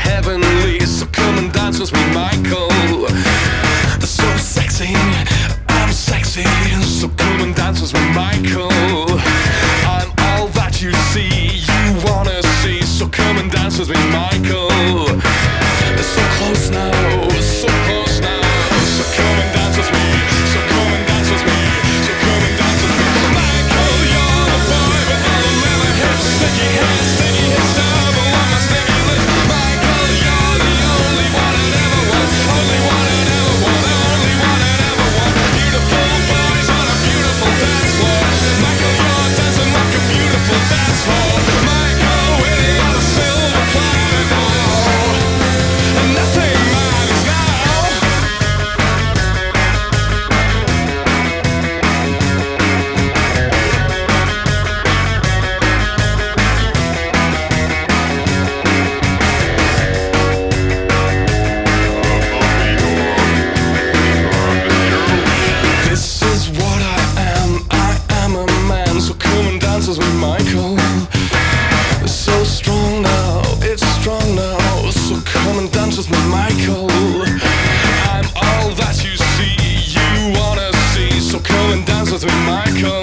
heavenly. So come and dance with me, Michael. So sexy, I'm sexy. So come and dance with me, Michael. I'm all that you see, you wanna see. So come and dance with me, Michael. So close now, so close now. So come and dance with me. So come and dance with me. So come and dance with me, Michael. You're the boy with all the leather hips, sticky hips, double on my sticky lips. Michael, you're the only one I'd ever want, only one I'd ever want, only one I'd ever want. Beautiful boys on a beautiful dance floor. Michael, you're dancing like a beautiful dance floor. Michael, with your silver platter now, and nothing matters now. This is what I am a man. So come and dance with me, Michael. So strong now, it's strong now. So come and dance with me, Michael. I'm all that you see, you wanna see. So come and dance with me, Michael.